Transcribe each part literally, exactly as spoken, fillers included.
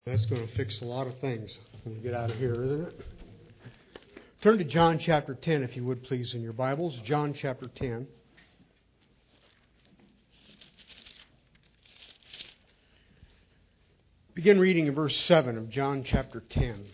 That's going to fix a lot of things when we get out of here, isn't it? Turn to John chapter ten, if you would please, in your Bibles. John chapter ten. Begin reading in verse seven of John chapter ten.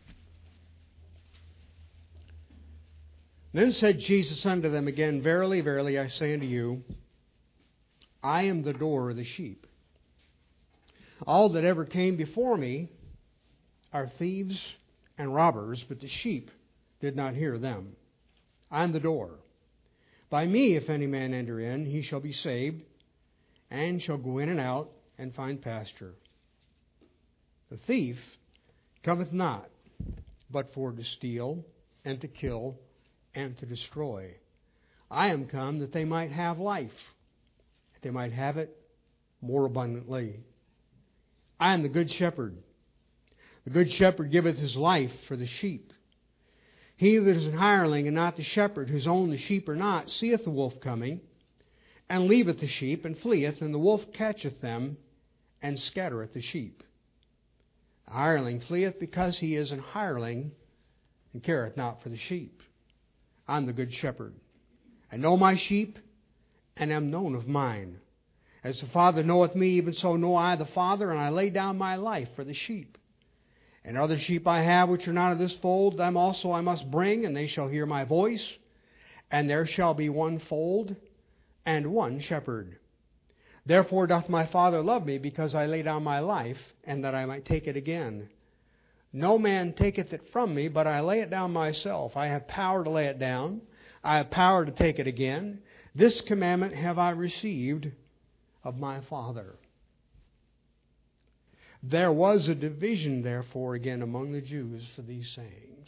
Then said Jesus unto them again, Verily, verily, I say unto you, I am the door of the sheep. All that ever came before me are thieves and robbers, but the sheep did not hear them. I am the door. By me, if any man enter in, he shall be saved, and shall go in and out, and find pasture. The thief cometh not, but for to steal, and to kill, and to destroy. I am come that they might have life, that they might have it more abundantly. I am the good shepherd. The good shepherd giveth his life for the sheep. He that is an hireling and not the shepherd, whose own the sheep are not, seeth the wolf coming, and leaveth the sheep, and fleeth, and the wolf catcheth them, and scattereth the sheep. The hireling fleeth because he is an hireling, and careth not for the sheep. I am the good shepherd. I know my sheep, and am known of mine. As the Father knoweth me, even so know I the Father, and I lay down my life for the sheep. And other sheep I have which are not of this fold, them also I must bring, and they shall hear my voice. And there shall be one fold, and one shepherd. Therefore doth my Father love me, because I lay down my life, and that I might take it again. No man taketh it from me, but I lay it down myself. I have power to lay it down. I have power to take it again. This commandment have I received of my Father. There was a division, therefore, again among the Jews for these sayings.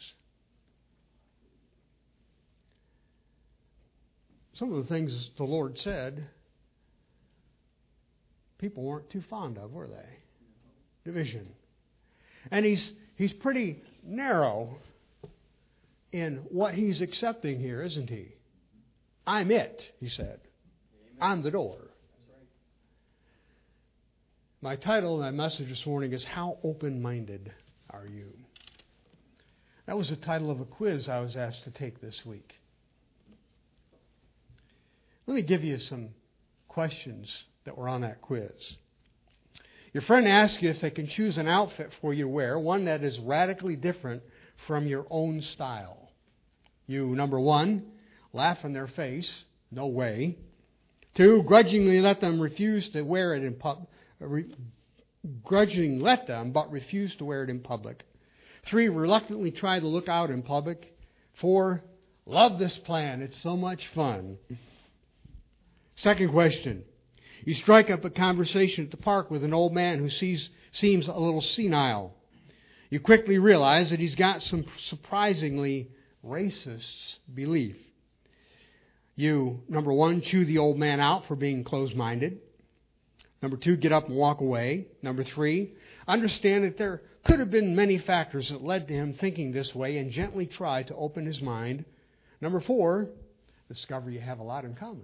Some of the things the Lord said, people weren't too fond of, were they? Division. And he's he's pretty narrow in what he's accepting here, isn't he? I'm it, he said. Amen. I'm the door. My title of my message this morning is How Open-Minded Are You? That was the title of a quiz I was asked to take this week. Let me give you some questions that were on that quiz. Your friend asks you if they can choose an outfit for you to wear, one that is radically different from your own style. You, number one, laugh in their face. No way. Two, grudgingly let them refuse to wear it in public. Grudgingly let them, but refuse to wear it in public. Three, reluctantly try to look out in public. Four, love this plan. It's so much fun. Second question. You strike up a conversation at the park with an old man who sees, seems a little senile. You quickly realize that he's got some surprisingly racist belief. You, number one, chew the old man out for being closed-minded. Number two, get up and walk away. Number three, understand that there could have been many factors that led to him thinking this way and gently try to open his mind. Number four, discover you have a lot in common.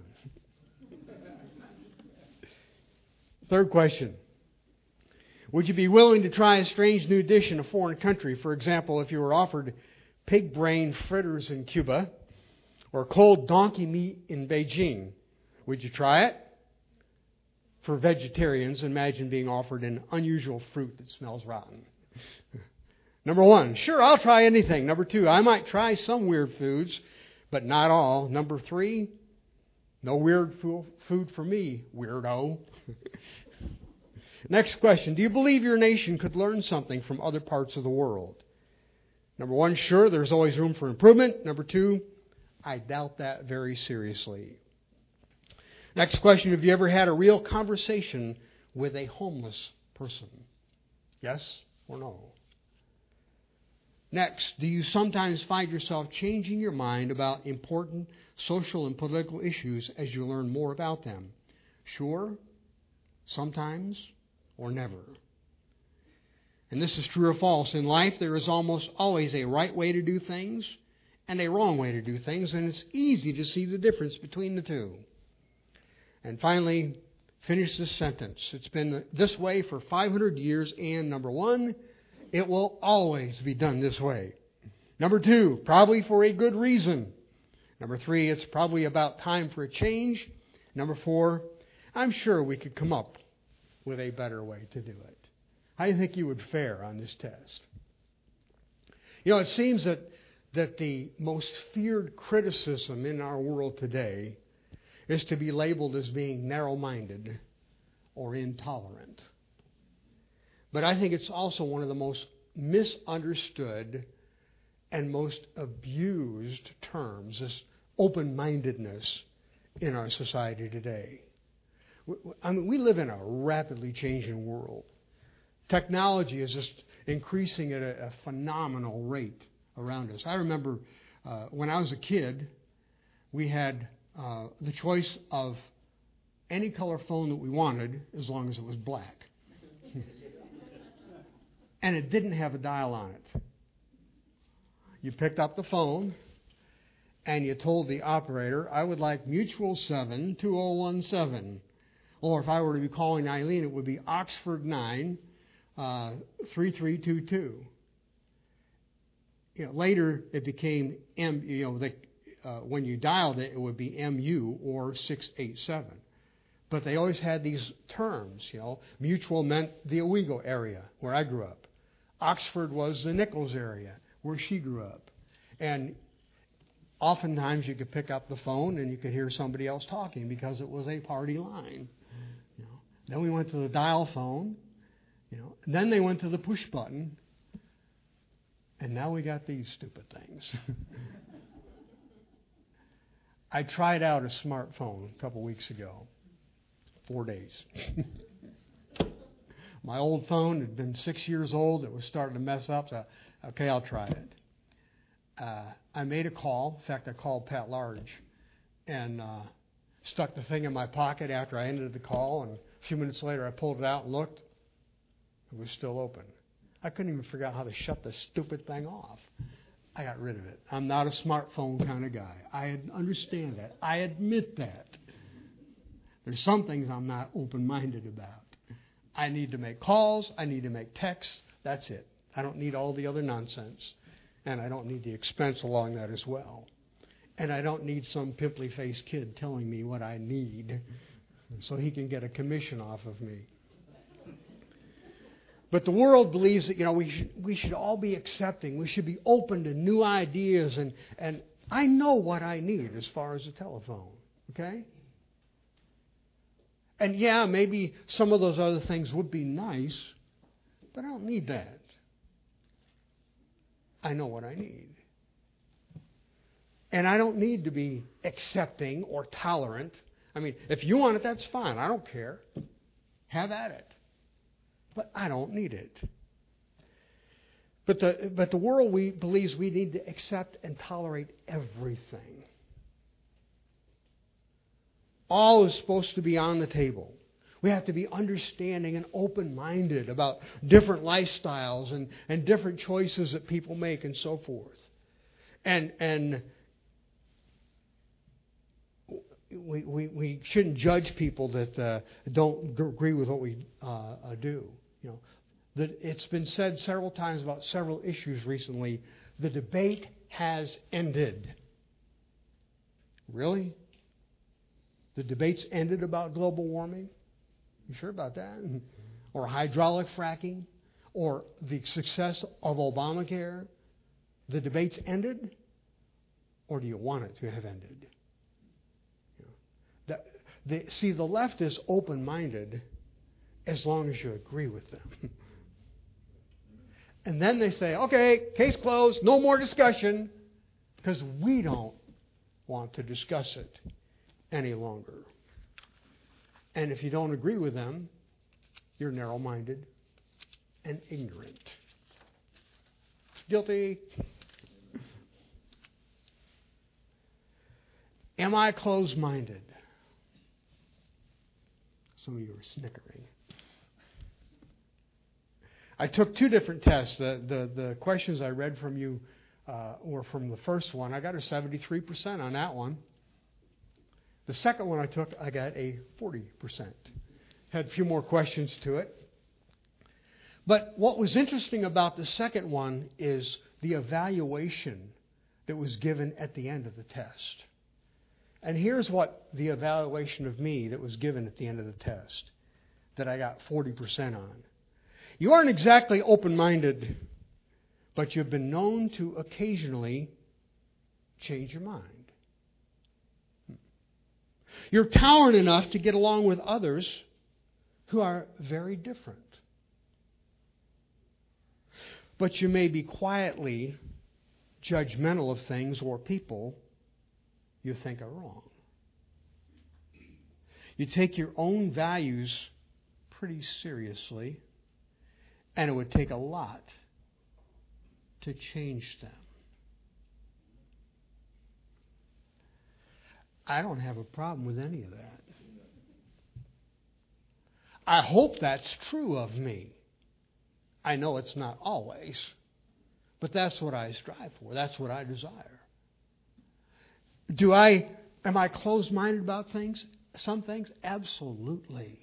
Third question. Would you be willing to try a strange new dish in a foreign country? For example, if you were offered pig brain fritters in Cuba or cold donkey meat in Beijing, would you try it? For vegetarians, imagine being offered an unusual fruit that smells rotten. Number one, sure, I'll try anything. Number two, I might try some weird foods, but not all. Number three, no weird food for me, weirdo. Next question, do you believe your nation could learn something from other parts of the world? Number one, sure, there's always room for improvement. Number two, I doubt that very seriously. Next question, have you ever had a real conversation with a homeless person? Yes or no? Next, do you sometimes find yourself changing your mind about important social and political issues as you learn more about them? Sure, sometimes, or never. And this is true or false. In life, there is almost always a right way to do things and a wrong way to do things, and it's easy to see the difference between the two. And finally, finish this sentence. It's been this way for five hundred years, and number one, it will always be done this way. Number two, probably for a good reason. Number three, it's probably about time for a change. Number four, I'm sure we could come up with a better way to do it. How do you think you would fare on this test? You know, it seems that, that the most feared criticism in our world today is to be labeled as being narrow-minded or intolerant. But I think it's also one of the most misunderstood and most abused terms, this open-mindedness in our society today. I mean, we live in a rapidly changing world. Technology is just increasing at a, a phenomenal rate around us. I remember uh, when I was a kid, we had uh, the choice of any color phone that we wanted as long as it was black. And it didn't have a dial on it. You picked up the phone and you told the operator, I would like Mutual seven two oh one seven. Or if I were to be calling Eileen, it would be Oxford nine uh, three three two two. You know, later it became M. You know, the, uh, when you dialed it, it would be M U or six eight seven. But they always had these terms. You know, Mutual meant the Owego area where I grew up. Oxford was the Nichols area where she grew up, and oftentimes you could pick up the phone and you could hear somebody else talking because it was a party line. You know. Then we went to the dial phone, you know. And then they went to the push button, and now we got these stupid things. I tried out a smartphone a couple weeks ago, four days. My old phone had been six years old. It was starting to mess up. So, okay, I'll try it. Uh, I made a call. In fact, I called Pat Large and uh, stuck the thing in my pocket after I ended the call. And a few minutes later, I pulled it out and looked. It was still open. I couldn't even figure out how to shut this stupid thing off. I got rid of it. I'm not a smartphone kind of guy. I understand that. I admit that. There's some things I'm not open-minded about. I need to make calls. I need to make texts. That's it. I don't need all the other nonsense. And I don't need the expense along that as well. And I don't need some pimply-faced kid telling me what I need so he can get a commission off of me. But the world believes that, you know, we should, we should all be accepting. We should be open to new ideas. And, and I know what I need as far as a telephone. Okay? And yeah, maybe some of those other things would be nice, but I don't need that. I know what I need. And I don't need to be accepting or tolerant. I mean, if you want it, that's fine. I don't care. Have at it. But I don't need it. But the, but the world we believes we need to accept and tolerate everything. All is supposed to be on the table. We have to be understanding and open-minded about different lifestyles and, and different choices that people make and so forth. And and we we, we shouldn't judge people that uh, don't g- agree with what we uh, uh, do. You know, that it's been said several times about several issues recently. The debate has ended. Really? The debate's ended about global warming? You sure about that? Or hydraulic fracking? Or the success of Obamacare? The debate's ended? Or do you want it to have ended? You know, the, the, see, the left is open-minded as long as you agree with them. And then they say, okay, case closed, no more discussion, because we don't want to discuss it any longer. And if you don't agree with them, you're narrow-minded and ignorant. Guilty. Am I closed-minded? Some of you are snickering. I took two different tests. The, the, the questions I read from you uh, were from the first one. I got a seventy-three percent on that one. The second one I took, I got a forty percent. Had a few more questions to it. But what was interesting about the second one is the evaluation that was given at the end of the test. And here's what the evaluation of me that was given at the end of the test that I got forty percent on. You aren't exactly open-minded, but you've been known to occasionally change your mind. You're tolerant enough to get along with others who are very different. But you may be quietly judgmental of things or people you think are wrong. You take your own values pretty seriously, and it would take a lot to change them. I don't have a problem with any of that. I hope that's true of me. I know it's not always, but that's what I strive for. That's what I desire. Do I, am I closed-minded about things? Some things? Absolutely.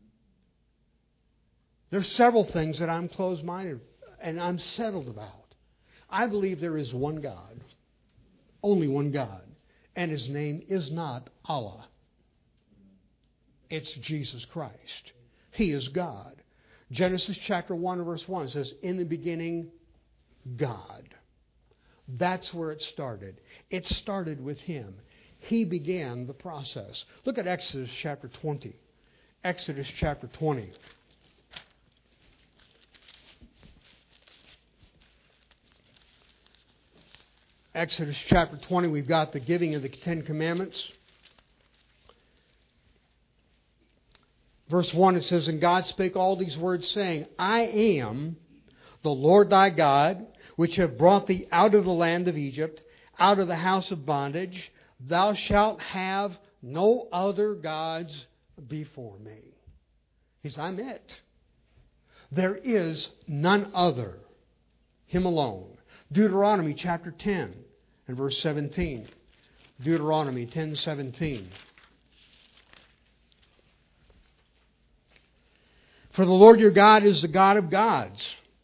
There's several things that I'm closed-minded and I'm settled about. I believe there is one God, only one God, and His name is not Allah. It's Jesus Christ. He is God. Genesis chapter one, verse one says, in the beginning, God. That's where it started. It started with Him. He began the process. Look at Exodus chapter twenty. Exodus chapter twenty. Exodus chapter twenty, we've got the giving of the Ten Commandments. Verse one, it says, and God spake all these words, saying, I am the Lord thy God, which have brought thee out of the land of Egypt, out of the house of bondage. Thou shalt have no other gods before me. He says, I'm it. There is none other. Him alone. Deuteronomy chapter ten and verse seventeen. Deuteronomy ten seventeen. For the Lord your God is the God of gods.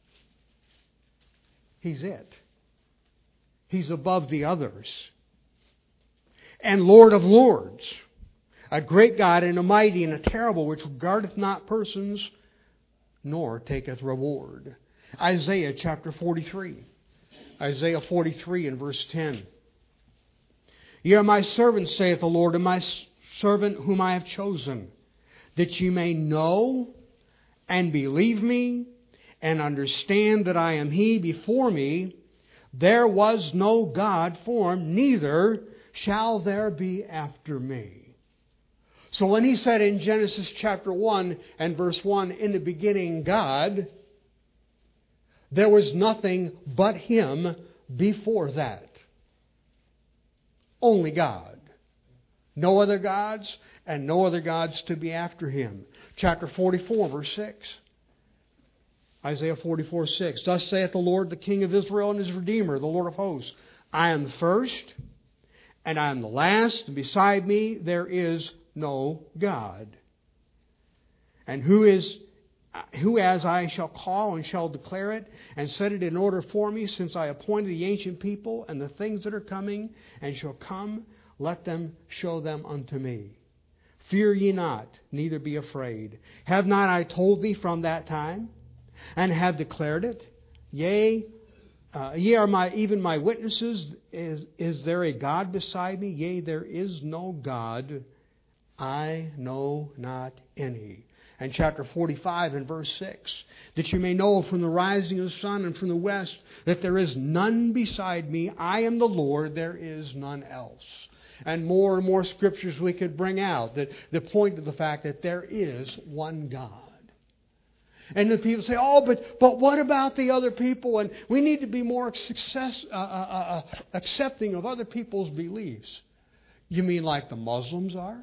He's it. He's above the others. And Lord of lords. A great God and a mighty and a terrible, which regardeth not persons, nor taketh reward. Isaiah chapter forty-three. Isaiah forty-three and verse ten. Ye are my servant, saith the Lord, and my servant whom I have chosen, that ye may know and believe me, and understand that I am He. Before me there was no God formed, neither shall there be after me. So when He said in Genesis chapter one and verse one, in the beginning God, there was nothing but Him before that. Only God. No other gods, and no other gods to be after Him. Chapter forty-four, verse six. Isaiah forty-four, six. Thus saith the Lord, the King of Israel and His Redeemer, the Lord of hosts. I am the first, and I am the last, and beside me there is no God. And who is who as I shall call and shall declare it, and set it in order for me, since I appointed the ancient people and the things that are coming, and shall come, let them show them unto me. Fear ye not, neither be afraid. Have not I told thee from that time, and have declared it? Yea, uh, ye are my even my witnesses. Is, is there a God beside me? Yea, there is no God. I know not any. And chapter forty-five and verse six, that you may know from the rising of the sun and from the west that there is none beside me. I am the Lord, there is none else. And more and more scriptures we could bring out that, that point to the fact that there is one God. And then people say, oh, but but what about the other people? And we need to be more success, uh, uh, uh, accepting of other people's beliefs. You mean like the Muslims are?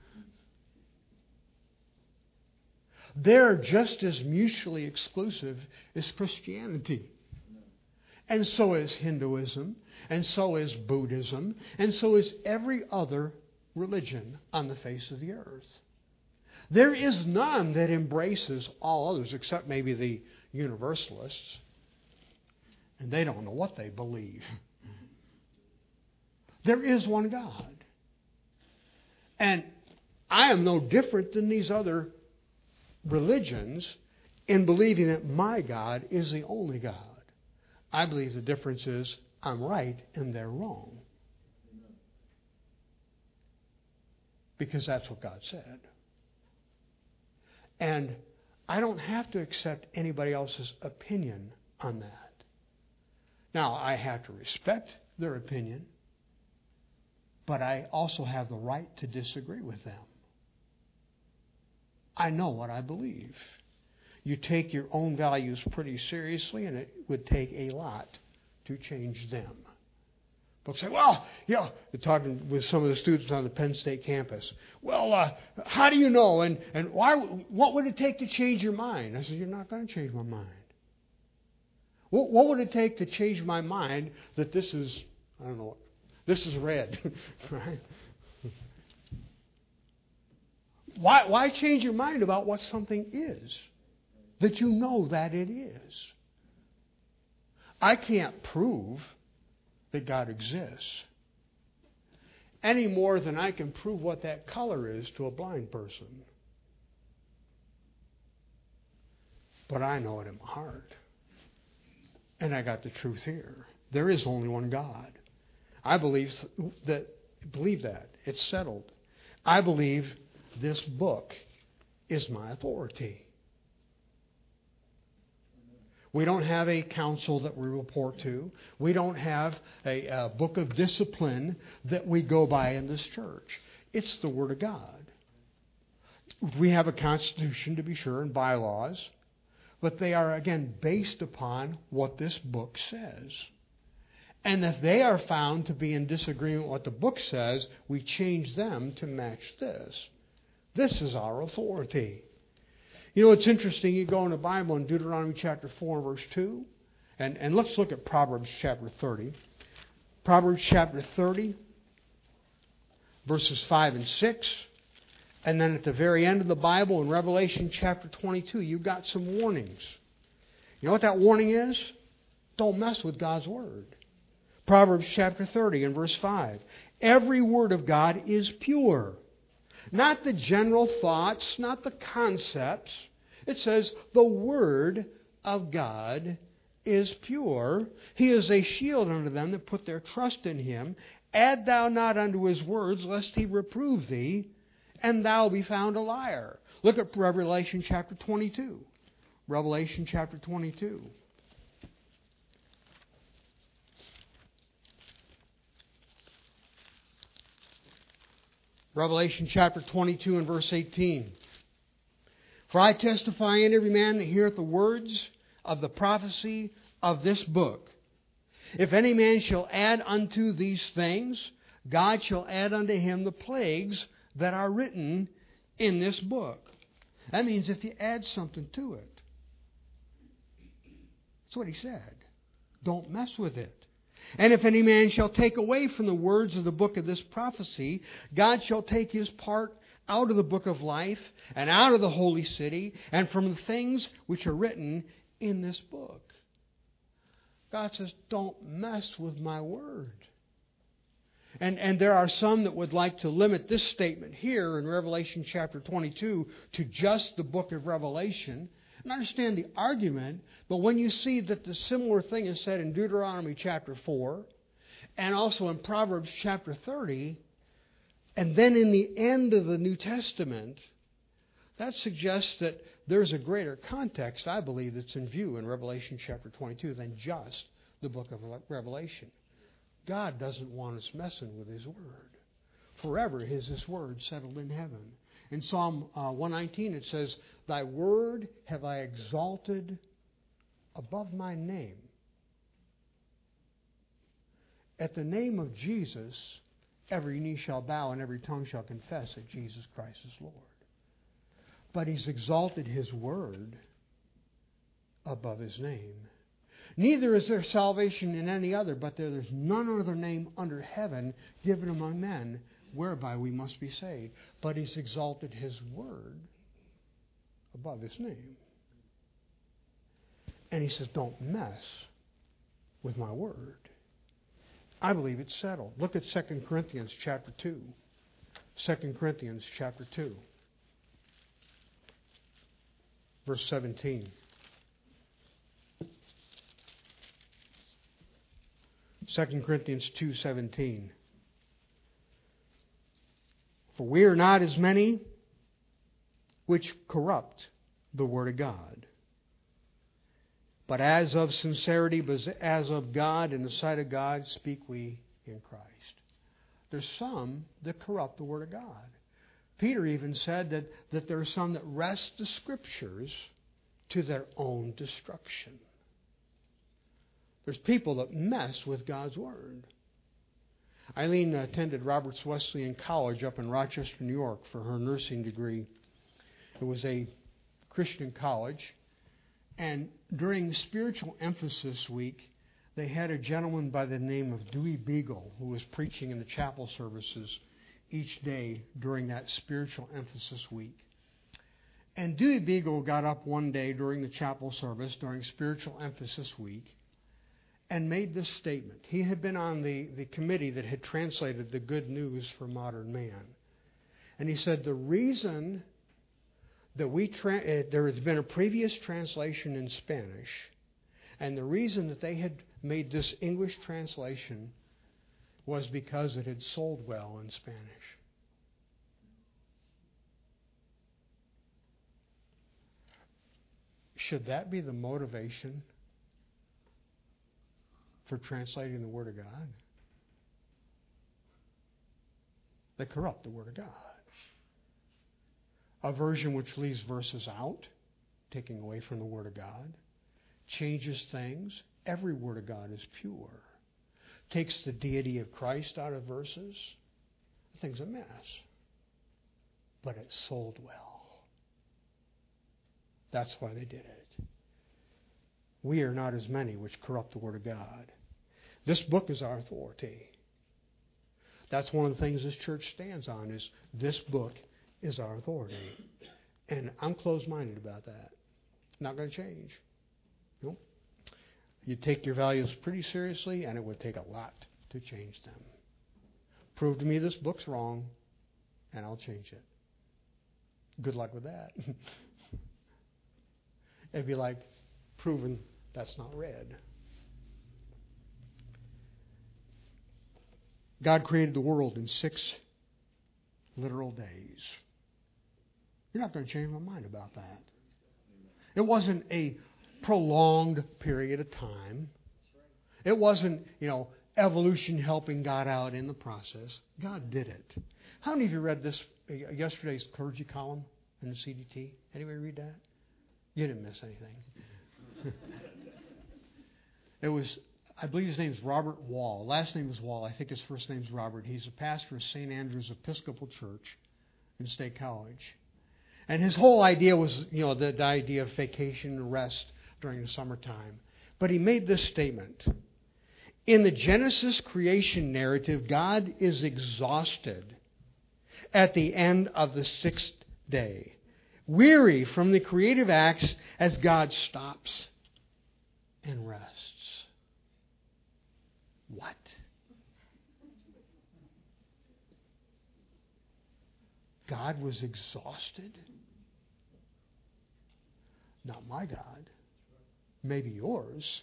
They're just as mutually exclusive as Christianity. And so is Hinduism, and so is Buddhism, and so is every other religion on the face of the earth. There is none that embraces all others except maybe the universalists. And they don't know what they believe. There is one God. And I am no different than these other religions in believing that my God is the only God. I believe the difference is I'm right and they're wrong. Because that's what God said. And I don't have to accept anybody else's opinion on that. Now, I have to respect their opinion, but I also have the right to disagree with them. I know what I believe. You take your own values pretty seriously, and it would take a lot to change them. Folks say, well, you know, they're talking with some of the students on the Penn State campus. Well, uh, how do you know? And, and why? What would it take to change your mind? I said, you're not going to change my mind. What, what would it take to change my mind that this is, I don't know, this is red, right? Why, why change your mind about what something is that you know that it is? I can't prove that God exists any more than I can prove what that color is to a blind person. But I know it in my heart. And I got the truth here. There is only one God. I believe that believe that. It's settled. I believe this book is my authority. We don't have a council that we report to. We don't have a, a book of discipline that we go by in this church. It's the Word of God. We have a constitution, to be sure, and bylaws, but they are, again, based upon what this book says. And if they are found to be in disagreement with what the book says, we change them to match this. This is our authority. You know, it's interesting. You go in the Bible in Deuteronomy chapter four, verse two. And, and let's look at Proverbs chapter thirty. Proverbs chapter thirty, verses five and six. And then at the very end of the Bible in Revelation chapter twenty-two, you've got some warnings. You know what that warning is? Don't mess with God's Word. Proverbs chapter thirty and verse five. Every word of God is pure. Not the general thoughts, not the concepts. It says the Word of God is pure. He is a shield unto them that put their trust in Him. Add thou not unto His words, lest He reprove thee, and thou be found a liar. Look at Revelation chapter twenty-two. Revelation chapter twenty-two. Revelation chapter twenty-two and verse eighteen. For I testify in every man that heareth the words of the prophecy of this book. If any man shall add unto these things, God shall add unto him the plagues that are written in this book. That means if you add something to it. That's what he said. Don't mess with it. And if any man shall take away from the words of the book of this prophecy, God shall take his part out of the book of life, and out of the holy city, and from the things which are written in this book. God says, don't mess with my word. And, and there are some that would like to limit this statement here in Revelation chapter twenty-two to just the book of Revelation. And I understand the argument, but when you see that the similar thing is said in Deuteronomy chapter four, and also in Proverbs chapter thirty, and then in the end of the New Testament, that suggests that there's a greater context, I believe, that's in view in Revelation chapter twenty-two than just the book of Revelation. God doesn't want us messing with His Word. Forever is His Word settled in heaven. In Psalm uh, one nineteen it says, Thy word have I exalted above my name. At the name of Jesus, every knee shall bow and every tongue shall confess that Jesus Christ is Lord. But He's exalted His word above His name. Neither is there salvation in any other, but there is none other name under heaven given among men whereby we must be saved. But He's exalted His word above His name. And He says, don't mess with my word. I believe it's settled. Look at Second Corinthians chapter two. Second Corinthians chapter two. Verse seventeen. Second Corinthians two seventeen. For we are not as many which corrupt the word of God, but as of sincerity, but as of God, in the sight of God, speak we in Christ. There's some that corrupt the word of God. Peter even said that, that there are some that wrest the Scriptures to their own destruction. There's people that mess with God's Word. Eileen attended Roberts Wesleyan College up in Rochester, New York for her nursing degree. It was a Christian college. And during Spiritual Emphasis Week, they had a gentleman by the name of Dewey Beagle who was preaching in the chapel services each day during that Spiritual Emphasis Week. And Dewey Beagle got up one day during the chapel service, during Spiritual Emphasis Week, and made this statement. He had been on the, the committee that had translated the Good News for Modern Man. And he said, the reason that we tra- uh, there has been a previous translation in Spanish, and the reason that they had made this English translation was because it had sold well in Spanish. Should that be the motivation for translating the Word of God? They corrupt the Word of God. A version which leaves verses out, taking away from the Word of God, changes things. Every Word of God is pure. Takes the deity of Christ out of verses. The thing's a mess. But it sold well. That's why they did it. We are not as many which corrupt the Word of God. This book is our authority. That's one of the things this church stands on, is this book is our authority. And I'm closed-minded about that. Not going to change. Nope. You take your values pretty seriously, and it would take a lot to change them. Prove to me this book's wrong, and I'll change it. Good luck with that. It'd be like proving that's not red. God created the world in six literal days. You're not going to change my mind about that. It wasn't a prolonged period of time. It wasn't, you know, evolution helping God out in the process. God did it. How many of you read this, uh, yesterday's clergy column in the C D T? Anybody read that? You didn't miss anything. It was, I believe his name is Robert Wall. Last name is Wall. I think his first name is Robert. He's a pastor of Saint Andrew's Episcopal Church in State College. And his whole idea was, you know, the, the idea of vacation and rest during the summertime. But he made this statement. In the Genesis creation narrative, God is exhausted at the end of the sixth day, weary from the creative acts as God stops and rests. What? God was exhausted? Not my God. Maybe yours.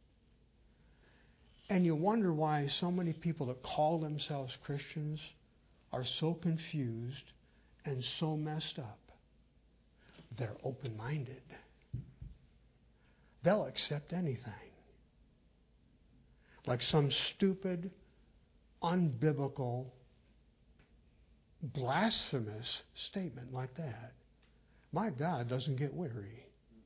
And you wonder why so many people that call themselves Christians are so confused and so messed up. They're open-minded. They'll accept anything. Like some stupid, unbiblical, blasphemous statement like that. My God doesn't get weary.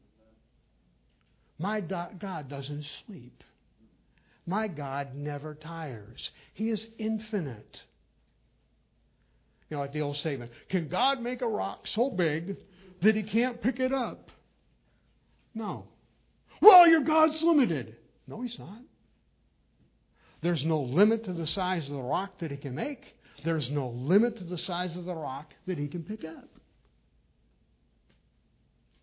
My God doesn't sleep. My God never tires. He is infinite. You know, like the old statement, can God make a rock so big that He can't pick it up? No. Well, your God's limited. No, He's not. There's no limit to the size of the rock that He can make. There's no limit to the size of the rock that He can pick up.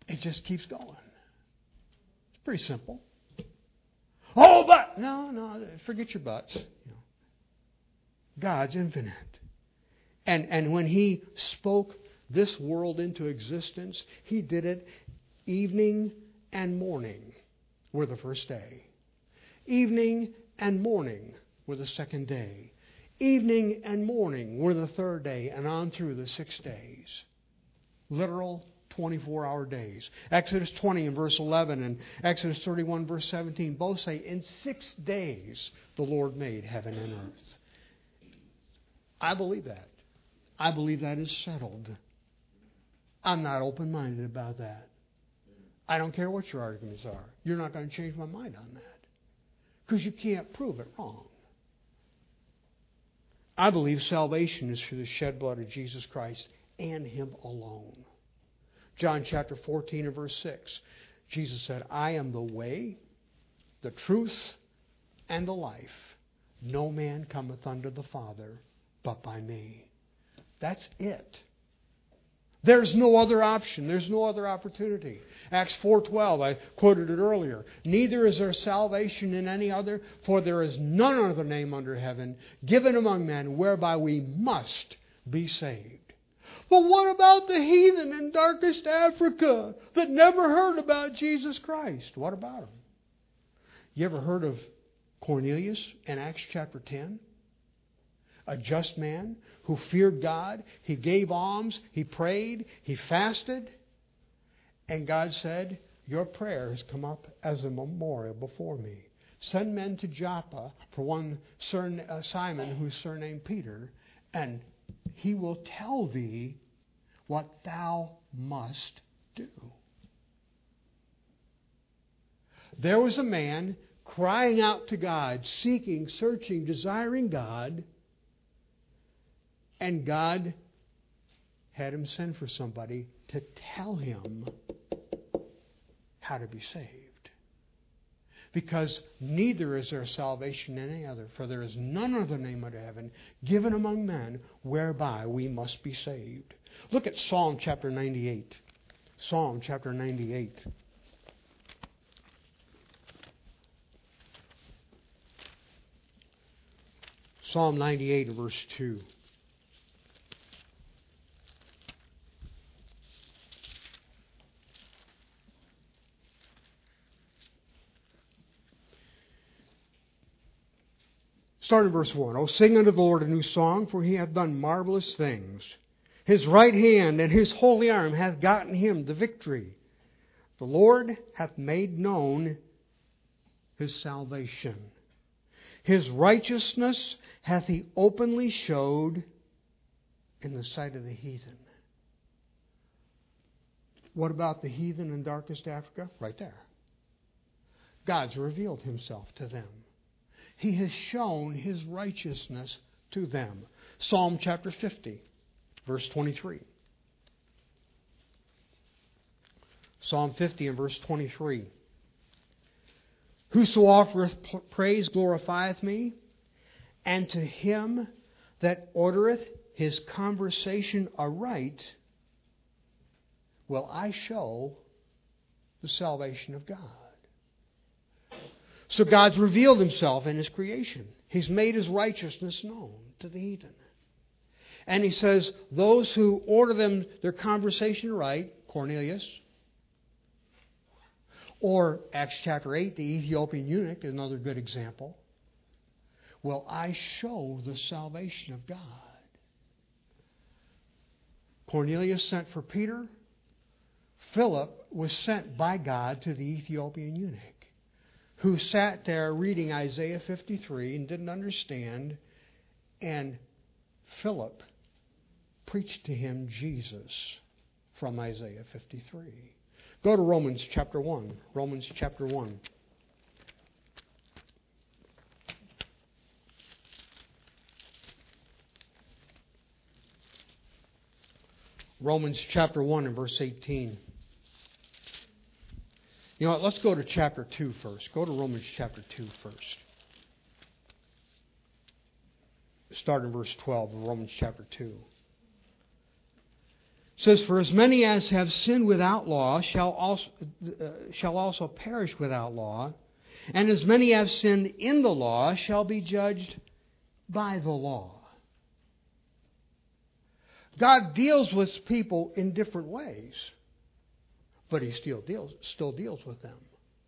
It just keeps going. It's pretty simple. Oh, but no, no, forget your buts. You know, God's infinite. And and when He spoke this world into existence, He did it evening and morning were the first day. Evening and morning were the second day. Evening and morning were the third day, and on through the six days. Literal twenty-four hour days. Exodus twenty and verse eleven and Exodus thirty-one verse seventeen both say, in six days the Lord made heaven and earth. I believe that. I believe that is settled. I'm not open-minded about that. I don't care what your arguments are. You're not going to change my mind on that. Because you can't prove it wrong. I believe salvation is through the shed blood of Jesus Christ and Him alone. John chapter fourteen and verse six. Jesus said, I am the way, the truth, and the life. No man cometh unto the Father but by me. That's it. There's no other option. There's no other opportunity. Acts four twelve, I quoted it earlier. Neither is there salvation in any other, for there is none other name under heaven given among men whereby we must be saved. But what about the heathen in darkest Africa that never heard about Jesus Christ? What about them? You ever heard of Cornelius in Acts chapter ten? A just man who feared God. He gave alms. He prayed. He fasted. And God said, your prayer has come up as a memorial before me. Send men to Joppa for one surn- uh, Simon who's surnamed Peter, and he will tell thee what thou must do. There was a man crying out to God, seeking, searching, desiring God. And God had him send for somebody to tell him how to be saved. Because neither is there salvation in any other, for there is none other name under heaven given among men whereby we must be saved. Look at Psalm chapter ninety-eight. Psalm chapter ninety-eight. Psalm ninety-eight, verse two. Start in verse one. Oh, sing unto the Lord a new song, for He hath done marvelous things. His right hand and His holy arm hath gotten Him the victory. The Lord hath made known His salvation. His righteousness hath He openly showed in the sight of the heathen. What about the heathen in darkest Africa? Right there. God's revealed Himself to them. He has shown His righteousness to them. Psalm chapter fifty, verse twenty-three. Psalm fifty and verse twenty-three. Whoso offereth praise glorifieth me, and to him that ordereth his conversation aright will I show the salvation of God. So God's revealed Himself in His creation. He's made His righteousness known to the heathen. And He says, those who order them their conversation right, Cornelius, or Acts chapter eight, the Ethiopian eunuch, another good example, will I show the salvation of God. Cornelius sent for Peter. Philip was sent by God to the Ethiopian eunuch, who sat there reading Isaiah fifty-three and didn't understand. And Philip preached to him Jesus from Isaiah fifty-three. Go to Romans chapter one. Romans chapter one. Romans chapter one and verse eighteen. You know what? Let's go to chapter two first. Go to Romans chapter two first. Start in verse twelve of Romans chapter two. says, "For as many as have sinned without law shall also, uh, shall also perish without law, and as many as have sinned in the law shall be judged by the law." God deals with people in different ways, but He still deals, still deals with them.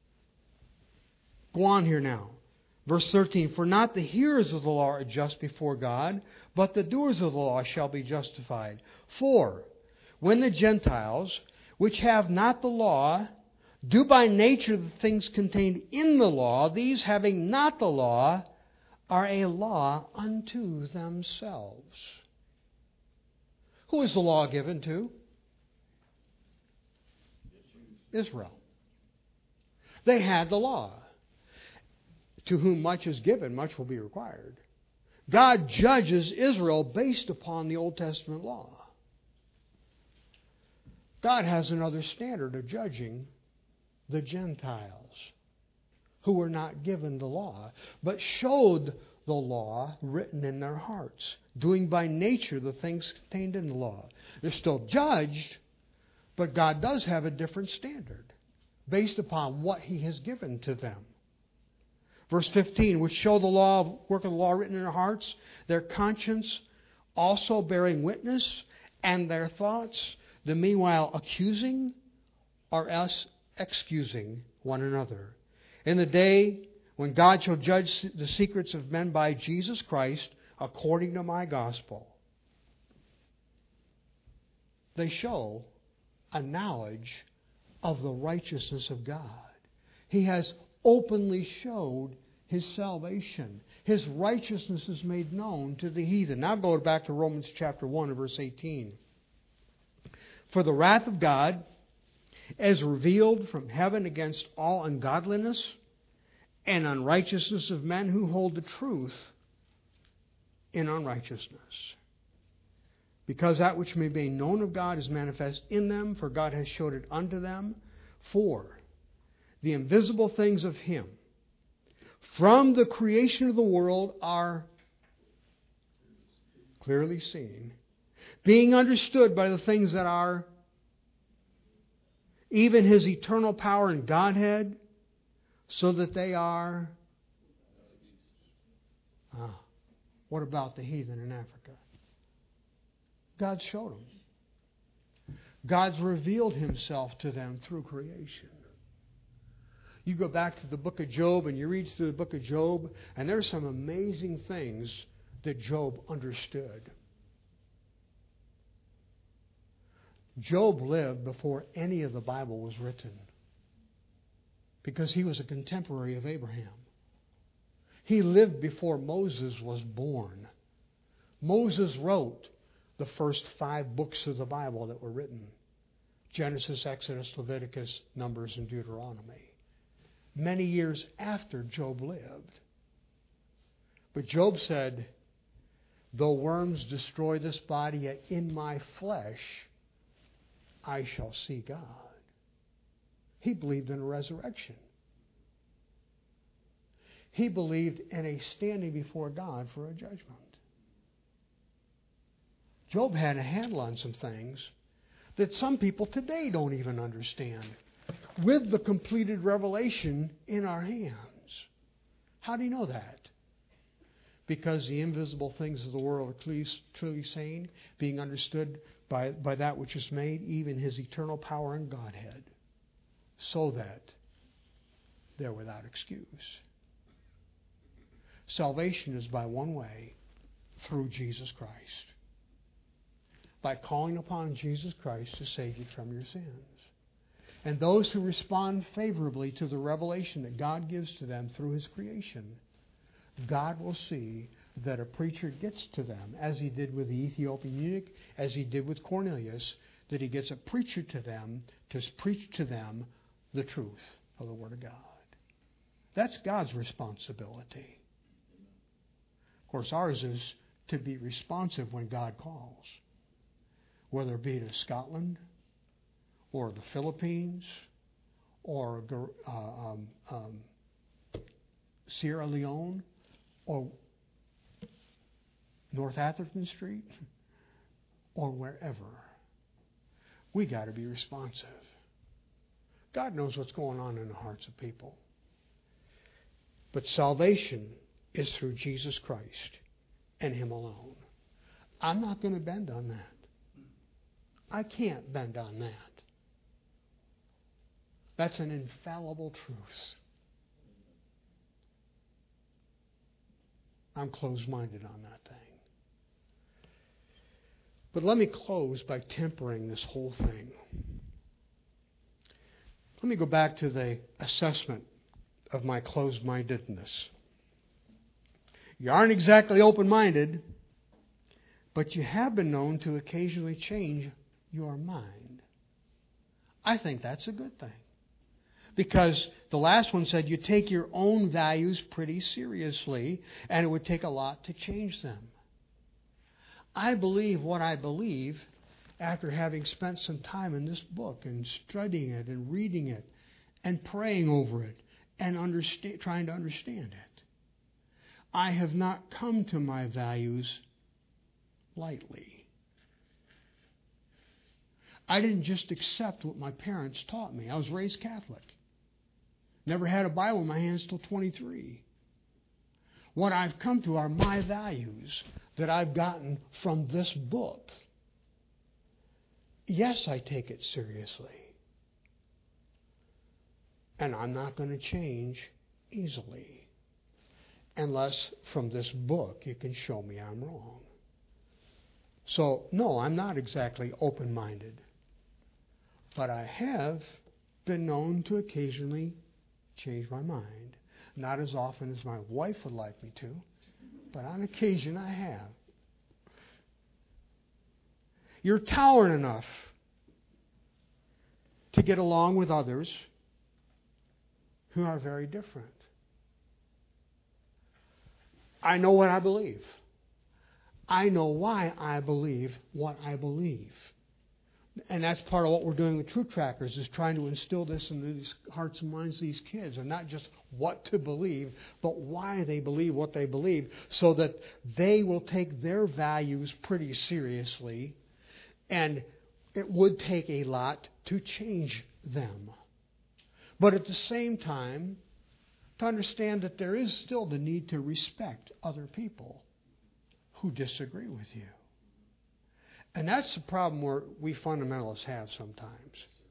Go on here now. Verse thirteen, "For not the hearers of the law are just before God, but the doers of the law shall be justified. For when the Gentiles, which have not the law, do by nature the things contained in the law, these having not the law are a law unto themselves." Who is the law given to? Israel. They had the law. To whom much is given, much will be required. God judges Israel based upon the Old Testament law. God has another standard of judging the Gentiles who were not given the law, but showed the law written in their hearts, doing by nature the things contained in the law. They're still judged, but God does have a different standard based upon what He has given to them. Verse fifteen, "Which show the law, work of the law written in their hearts, their conscience also bearing witness, and their thoughts, the meanwhile accusing or else excusing one another. In the day when God shall judge the secrets of men by Jesus Christ, according to my gospel." They show a knowledge of the righteousness of God. He has openly showed His salvation. His righteousness is made known to the heathen. Now go back to Romans chapter one and verse eighteen. "For the wrath of God is revealed from heaven against all ungodliness and unrighteousness of men who hold the truth in unrighteousness. Because that which may be known of God is manifest in them, for God has showed it unto them. For the invisible things of Him from the creation of the world are clearly seen, being understood by the things that are, even His eternal power and Godhead, so that they are..." Ah, what about the heathen in Africa? God showed them. God's revealed Himself to them through creation. You go back to the book of Job and you read through the book of Job, and there's some amazing things that Job understood. Job lived before any of the Bible was written, because he was a contemporary of Abraham. He lived before Moses was born. Moses wrote the first five books of the Bible that were written: Genesis, Exodus, Leviticus, Numbers, and Deuteronomy. Many years after Job lived. But Job said, "Though worms destroy this body, yet in my flesh I shall see God." He believed in a resurrection. He believed in a standing before God for a judgment. Job had a handle on some things that some people today don't even understand, with the completed revelation in our hands. How do you know that? Because the invisible things of the world are clearly, truly seen, being understood by, by that which is made, even His eternal power and Godhead, so that they're without excuse. Salvation is by one way, through Jesus Christ. By calling upon Jesus Christ to save you from your sins. And those who respond favorably to the revelation that God gives to them through His creation, God will see that a preacher gets to them, as He did with the Ethiopian eunuch, as He did with Cornelius, that He gets a preacher to them to preach to them the truth of the Word of God. That's God's responsibility. Of course, ours is to be responsive when God calls, whether it be to Scotland or the Philippines or uh, um, um, Sierra Leone or North Atherton Street or wherever. we got to be responsive. God knows what's going on in the hearts of people. But salvation is through Jesus Christ and Him alone. I'm not going to bend on that. I can't bend on that. That's an infallible truth. I'm closed-minded on that thing. But let me close by tempering this whole thing. Let me go back to the assessment of my closed-mindedness. You aren't exactly open-minded, but you have been known to occasionally change your mind. I think that's a good thing. Because the last one said you take your own values pretty seriously, and it would take a lot to change them. I believe what I believe after having spent some time in this book and studying it and reading it and praying over it and understand, trying to understand it. I have not come to my values lightly. I didn't just accept what my parents taught me. I was raised Catholic. Never had a Bible in my hands till twenty-three. What I've come to are my values that I've gotten from this book. Yes, I take it seriously. And I'm not going to change easily. Unless from this book you can show me I'm wrong. So, no, I'm not exactly open-minded. But I have been known to occasionally change my mind. Not as often as my wife would like me to, but on occasion I have. You're tolerant enough to get along with others who are very different. I know what I believe. I know why I believe what I believe. And that's part of what we're doing with Truth Trackers, is trying to instill this in these hearts and minds of these kids, and not just what to believe, but why they believe what they believe, so that they will take their values pretty seriously, and it would take a lot to change them. But at the same time, to understand that there is still the need to respect other people who disagree with you. And that's the problem where we fundamentalists have sometimes.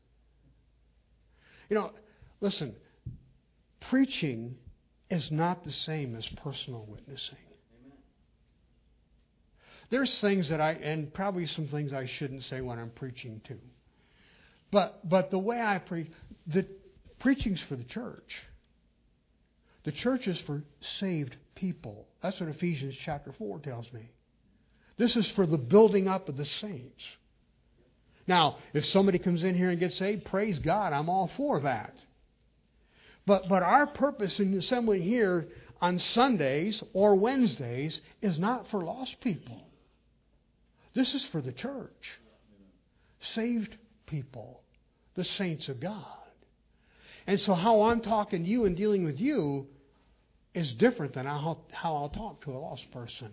You know, listen, preaching is not the same as personal witnessing. Amen. There's things that I, and probably some things I shouldn't say when I'm preaching too. But but the way I preach, the preaching's for the church. The church is for saved people. That's what Ephesians chapter four tells me. This is for the building up of the saints. Now, if somebody comes in here and gets saved, praise God, I'm all for that. But but our purpose in assembling here on Sundays or Wednesdays is not for lost people. This is for the church. Saved people. The saints of God. And so how I'm talking to you and dealing with you is different than how, how I'll talk to a lost person.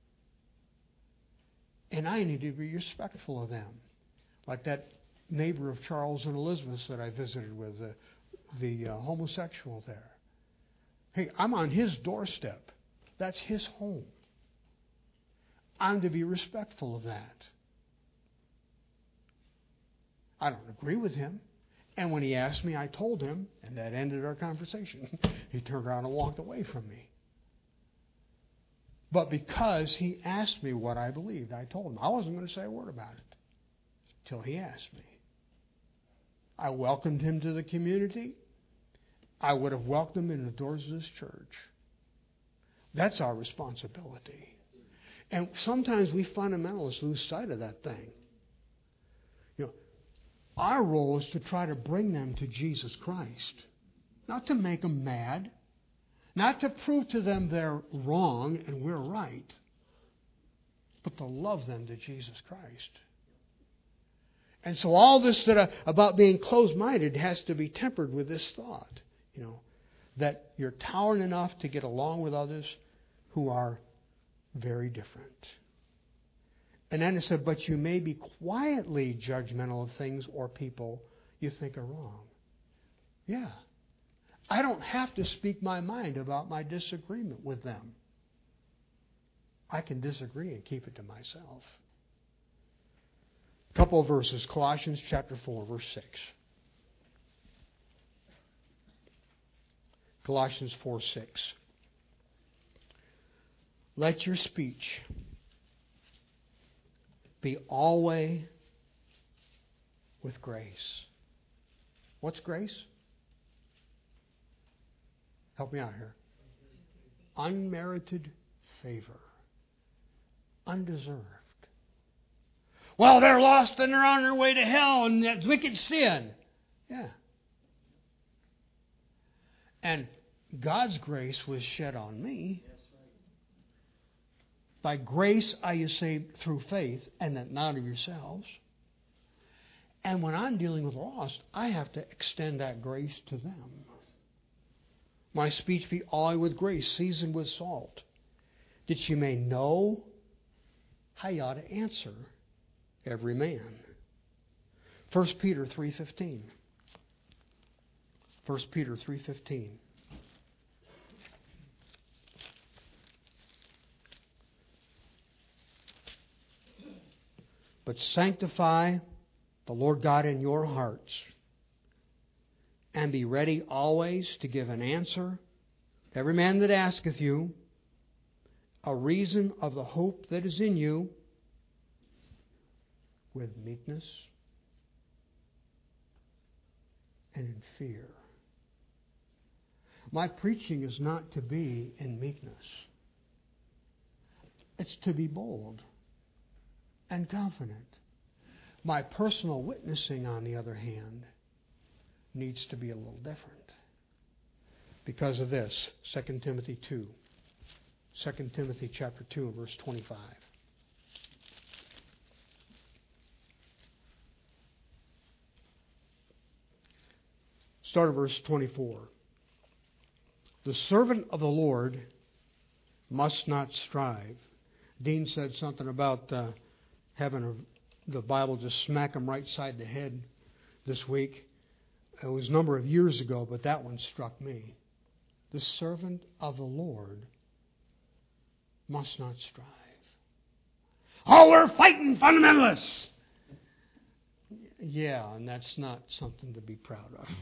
And I need to be respectful of them. Like that neighbor of Charles and Elizabeth that I visited with, the, the uh, homosexual there. Hey, I'm on his doorstep. That's his home. I'm to be respectful of that. I don't agree with him. And when he asked me, I told him, and that ended our conversation. He turned around and walked away from me. But because he asked me what I believed, I told him. I wasn't going to say a word about it till he asked me. I welcomed him to the community. I would have welcomed him in the doors of this church. That's our responsibility. And sometimes we fundamentalists lose sight of that thing. You know, our role is to try to bring them to Jesus Christ. Not to make them mad. Not to prove to them they're wrong and we're right, but to love them to Jesus Christ. And so all this that uh, about being closed-minded has to be tempered with this thought, you know, that you're tolerant enough to get along with others who are very different. And then it said, but you may be quietly judgmental of things or people you think are wrong. Yeah. I don't have to speak my mind about my disagreement with them. I can disagree and keep it to myself. A couple of verses. Colossians chapter four, verse six. Colossians four six. Let your speech be always with grace. What's grace? Help me out here. Unmerited favor. Undeserved. Well, they're lost and they're on their way to hell and that's wicked sin. Yeah. And God's grace was shed on me. By grace are you saved through faith, and that not of yourselves. And when I'm dealing with lost, I have to extend that grace to them. My speech be always with grace, seasoned with salt, that you may know how you ought to answer every man. First Peter three fifteen. First Peter three fifteen. But sanctify the Lord God in your hearts, and be ready always to give an answer to every man that asketh you a reason of the hope that is in you, with meekness and in fear. My preaching is not to be in meekness. It's to be bold and confident. My personal witnessing, on the other hand, needs to be a little different. Because of this, Second Timothy two. Second Timothy chapter two, verse twenty-five. Start at verse twenty-four. The servant of the Lord must not strive. Dean said something about uh, having a, the Bible just smack him right side the head this week. It was a number of years ago, but that one struck me. The servant of the Lord must not strive. Oh, we're fighting fundamentalists! Yeah, and that's not something to be proud of.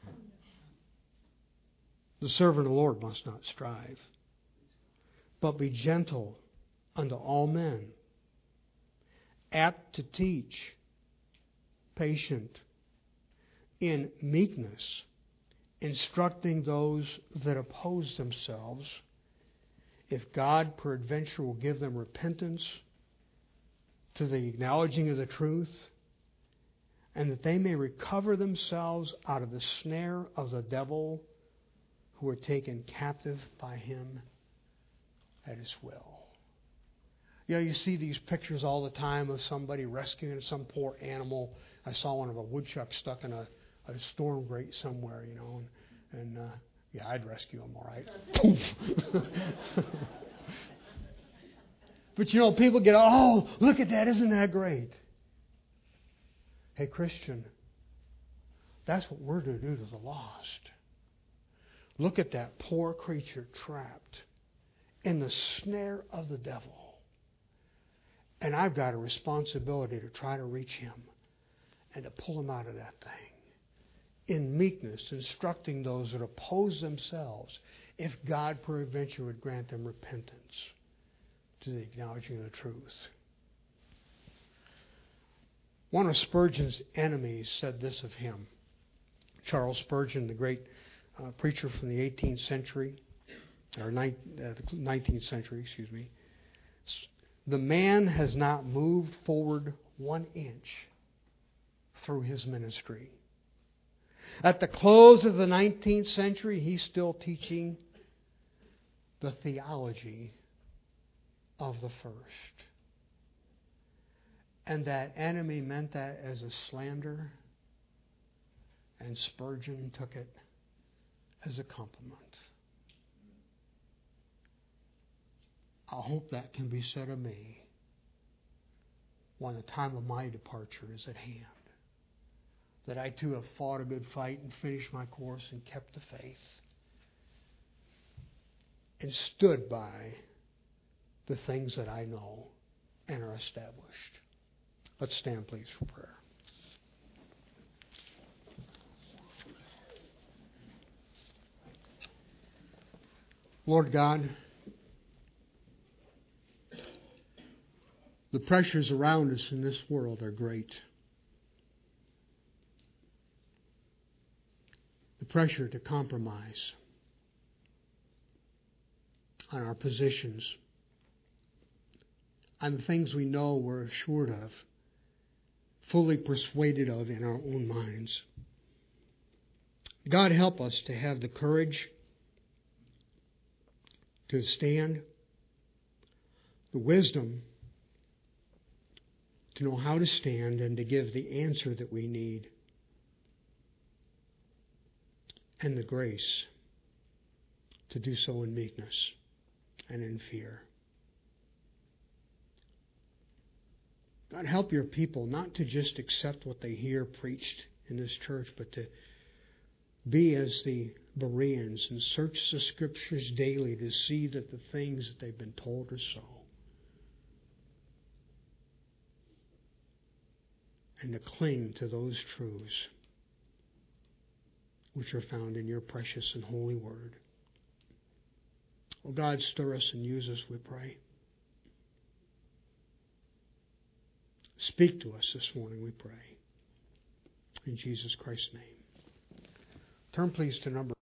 The servant of the Lord must not strive, but be gentle unto all men, apt to teach, patient, in meekness, instructing those that oppose themselves, if God peradventure will give them repentance to the acknowledging of the truth, and that they may recover themselves out of the snare of the devil, who are taken captive by him at his will. You know, you see these pictures all the time of somebody rescuing some poor animal. I saw one of a woodchuck stuck in a, a storm grate somewhere, you know, and, and uh, yeah, I'd rescue him, all right. But you know, people get, oh, look at that, isn't that great? Hey, Christian, that's what we're to do to the lost. Look at that poor creature trapped in the snare of the devil. And I've got a responsibility to try to reach him and to pull him out of that thing. In meekness, instructing those that oppose themselves, if God peradventure would grant them repentance to the acknowledging of the truth. One of Spurgeon's enemies said this of him. Charles Spurgeon, the great uh, preacher from the eighteenth century, or ninth, uh, the nineteenth century, excuse me. The man has not moved forward one inch through his ministry. At the close of the nineteenth century, he's still teaching the theology of the first. And that enemy meant that as a slander, and Spurgeon took it as a compliment. I hope that can be said of me. when the time of my departure is at hand. That I too have fought a good fight and finished my course and kept the faith. And stood by the things that I know and are established. Let's stand, please, for prayer. Lord God, the pressures around us in this world are great. The pressure to compromise on our positions, on the things we know we're assured of, fully persuaded of in our own minds. God, help us to have the courage to stand, the wisdom to know how to stand and to give the answer that we need, and the grace to do so in meekness and in fear. God, help your people not to just accept what they hear preached in this church, but to be as the Bereans and search the Scriptures daily to see that the things that they've been told are so. And to cling to those truths which are found in your precious and holy word. Oh God, stir us and use us, we pray. Speak to us this morning, we pray. In Jesus Christ's name. Turn please to number